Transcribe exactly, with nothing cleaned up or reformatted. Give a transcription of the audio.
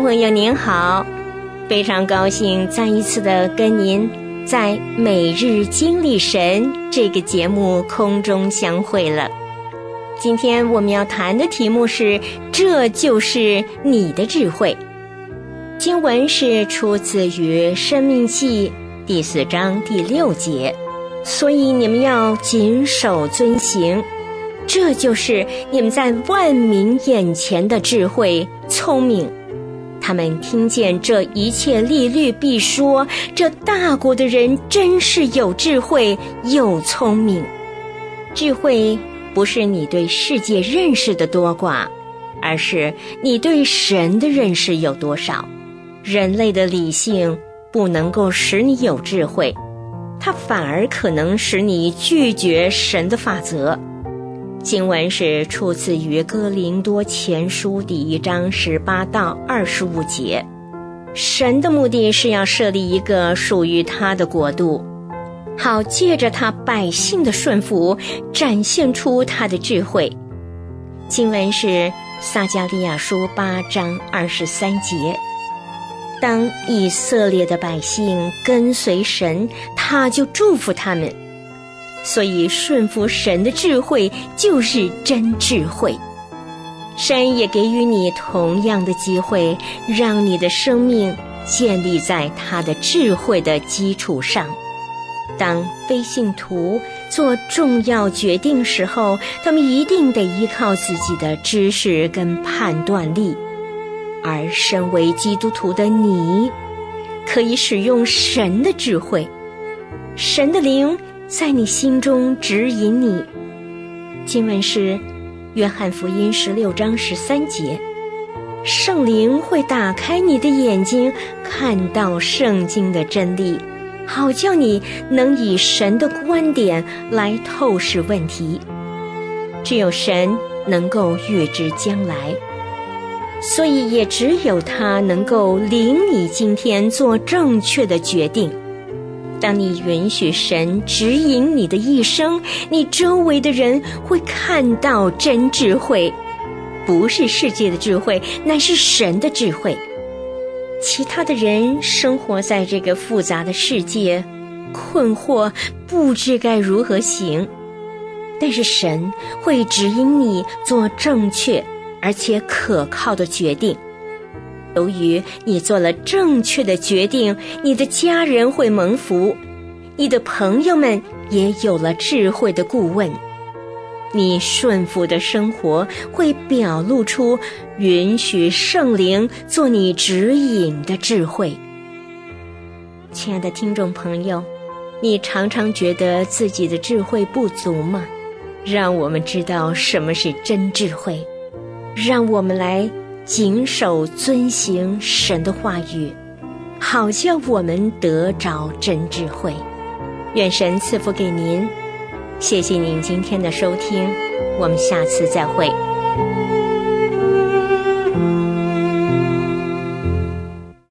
众朋友您好，非常高兴再一次的跟您在每日经历神这个节目空中相会了。今天我们要谈的题目是，这就是你的智慧。经文是出自于申命记第四章第六节，所以你们要谨守遵行，这就是你们在万民眼前的智慧聪明。他们听见这一切律例必说，这大国的人真是有智慧又聪明。智慧不是你对世界认识的多寡，而是你对神的认识有多少。人类的理性不能够使你有智慧，它反而可能使你拒绝神的法则。经文是出自于哥林多前书第一章十八到二十五节。神的目的是要设立一个属于他的国度，好借着他百姓的顺服展现出他的智慧。经文是撒迦利亚书八章二十三节。当以色列的百姓跟随神，他就祝福他们。所以顺服神的智慧就是真智慧。神也给予你同样的机会，让你的生命建立在他的智慧的基础上。当非信徒做重要决定时候，他们一定得依靠自己的知识跟判断力，而身为基督徒的你，可以使用神的智慧，神的灵在你心中指引你。经文是约翰福音十六章十三节，圣灵会打开你的眼睛，看到圣经的真理，好叫你能以神的观点来透视问题。只有神能够预知将来，所以也只有他能够领你今天做正确的决定。当你允许神指引你的一生，你周围的人会看到真智慧，不是世界的智慧，乃是神的智慧。其他的人生活在这个复杂的世界，困惑不知该如何行，但是神会指引你做正确而且可靠的决定。由于你做了正确的决定，你的家人会蒙福，你的朋友们也有了智慧的顾问。你顺服的生活会表露出允许圣灵做你指引的智慧。亲爱的听众朋友，你常常觉得自己的智慧不足吗？让我们知道什么是真智慧，让我们来谨守遵行神的话语，好叫我们得着真智慧。愿神赐福给您，谢谢您今天的收听，我们下次再会。